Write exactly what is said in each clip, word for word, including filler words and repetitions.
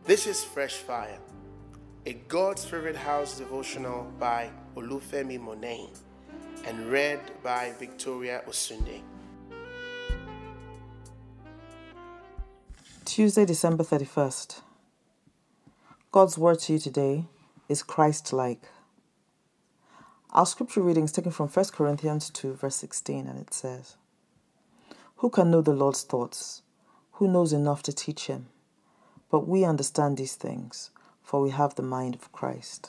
This is Fresh Fire, a God's Favorite House devotional by Olufemi Monet and read by Victoria Osunde. Tuesday, December thirty-first. God's word to you today is Christ-like. Our scripture reading is taken from First Corinthians two, verse sixteen, and it says, "Who can know the Lord's thoughts? Who knows enough to teach him? But we understand these things, for we have the mind of Christ."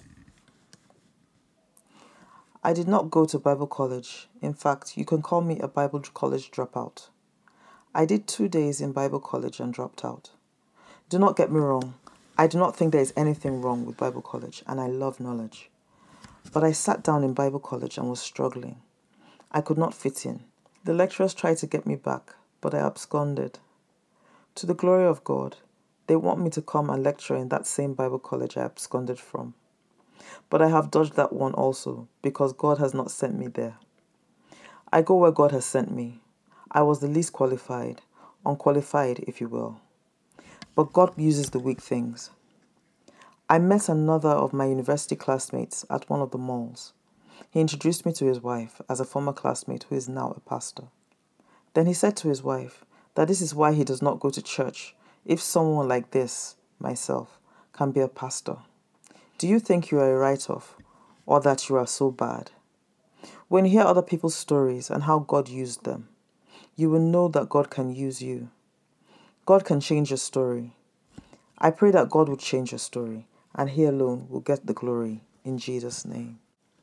I did not go to Bible college. In fact, you can call me a Bible college dropout. I did two days in Bible college and dropped out. Do not get me wrong. I do not think there is anything wrong with Bible college, and I love knowledge. But I sat down in Bible college and was struggling. I could not fit in. The lecturers tried to get me back, but I absconded. To the glory of God, they want me to come and lecture in that same Bible college I absconded from. But I have dodged that one also, because God has not sent me there. I go where God has sent me. I was the least qualified, unqualified, if you will. But God uses the weak things. I met another of my university classmates at one of the malls. He introduced me to his wife as a former classmate who is now a pastor. Then he said to his wife that this is why he does not go to church if someone like this, myself, can be a pastor. Do you think you are a write-off or that you are so bad? When you hear other people's stories and how God used them, you will know that God can use you. God can change your story. I pray that God will change your story, and He alone will get the glory, in Jesus' name.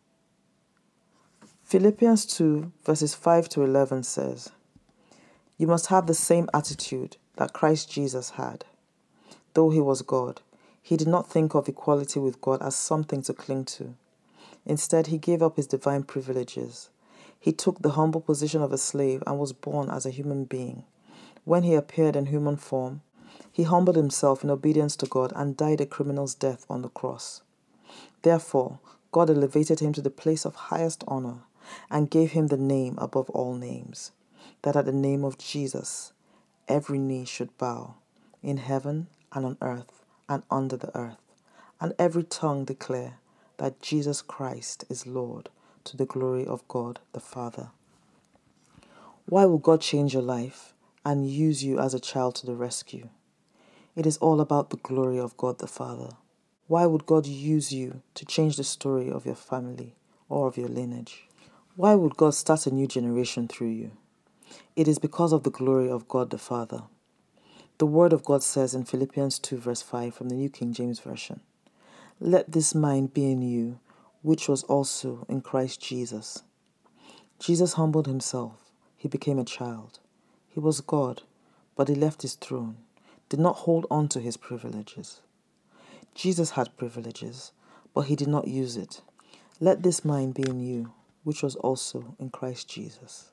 Philippians two, verses five to eleven says, "You must have the same attitude that Christ Jesus had. Though He was God, He did not think of equality with God as something to cling to. Instead, He gave up His divine privileges. He took the humble position of a slave and was born as a human being. When He appeared in human form, He humbled Himself in obedience to God and died a criminal's death on the cross. Therefore, God elevated Him to the place of highest honor and gave Him the name above all names, that at the name of Jesus, every knee should bow, in heaven and on earth and under the earth, and every tongue declare that Jesus Christ is Lord, to the glory of God the Father." Why will God change your life and use you as a child to the rescue? It is all about the glory of God the Father. Why would God use you to change the story of your family or of your lineage? Why would God start a new generation through you? It is because of the glory of God the Father. The Word of God says in Philippians two, verse five from the New King James Version, "Let this mind be in you, which was also in Christ Jesus." Jesus humbled Himself. He became a child. He was God, but He left His throne, did not hold on to His privileges. Jesus had privileges, but He did not use it. Let this mind be in you, which was also in Christ Jesus.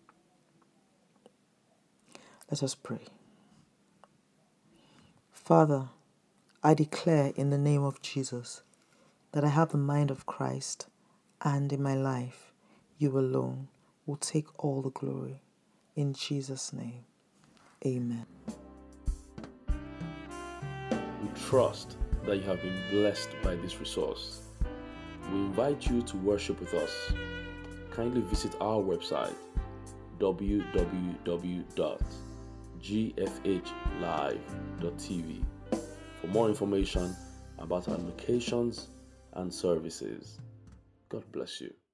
Let us pray. Father, I declare in the name of Jesus that I have the mind of Christ, and in my life, you alone will take all the glory. In Jesus' name, amen. We trust that you have been blessed by this resource. We invite you to worship with us. Kindly visit our website, w w w dot g f h live dot t v, for more information about our locations and services. God bless you.